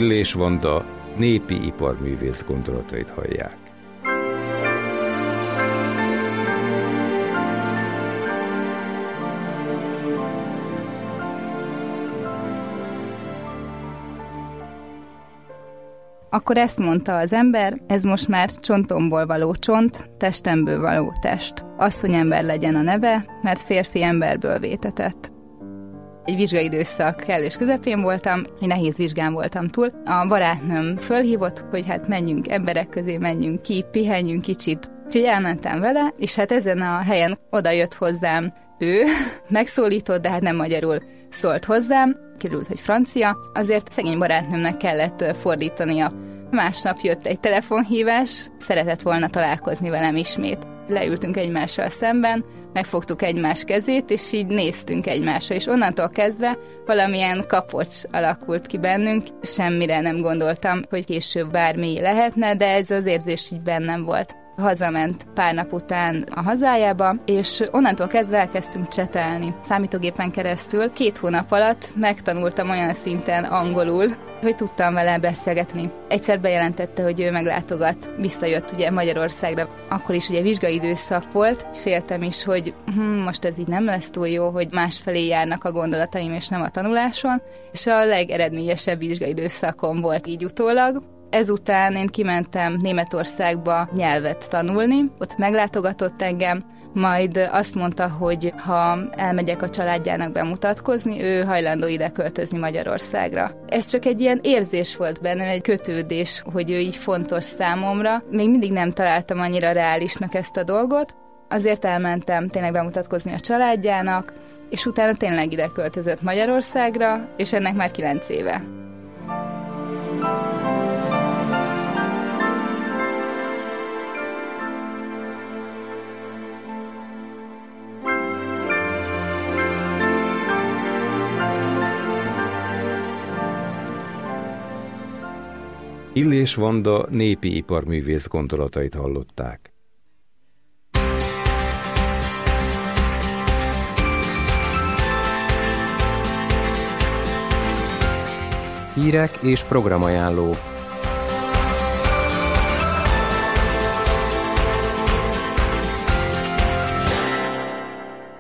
Illés Vanda népi iparművész gondolatait hallják. Akkor ezt mondta az ember, ez most már csontomból való csont, testemből való test. Asszonyember legyen a neve, mert férfi emberből vétetett. Egy vizsgaidőszak kellős közepén voltam, egy nehéz vizsgán voltam túl. A barátnőm fölhívott, hogy hát menjünk emberek közé, menjünk ki, pihenjünk kicsit. Úgyhogy elmentem vele, és hát ezen a helyen oda jött hozzám ő, megszólított, de hát nem magyarul szólt hozzám. Kiderült, hogy francia, azért szegény barátnőmnek kellett fordítania. Másnap jött egy telefonhívás, szeretett volna találkozni velem ismét. Leültünk egymással szemben, megfogtuk egymás kezét, és így néztünk egymásra, és onnantól kezdve valamilyen kapocs alakult ki bennünk. Semmire nem gondoltam, hogy később bármi lehetne, de ez az érzés így bennem volt. Hazament pár nap után a hazájába, és onnantól kezdve elkezdtünk csetelni. Számítógépen keresztül 2 hónap alatt megtanultam olyan szinten angolul, hogy tudtam vele beszélgetni. Egyszer bejelentette, hogy ő meglátogat. Visszajött ugye Magyarországra. Akkor is ugye vizsgaidőszak volt. Féltem is, hogy most ez így nem lesz túl jó, hogy másfelé járnak a gondolataim, és nem a tanuláson. És a legeredményesebb vizsgaidőszakom volt így utólag. Ezután én kimentem Németországba nyelvet tanulni, ott meglátogatott engem, majd azt mondta, hogy ha elmegyek a családjának bemutatkozni, ő hajlandó ide költözni Magyarországra. Ez csak egy ilyen érzés volt bennem, egy kötődés, hogy ő így fontos számomra. Még mindig nem találtam annyira reálisnak ezt a dolgot, azért elmentem tényleg bemutatkozni a családjának, és utána tényleg ide költözött Magyarországra, és ennek már 9 éve. Illés Vanda népi iparművész gondolatait hallották. Hírek és programajánló.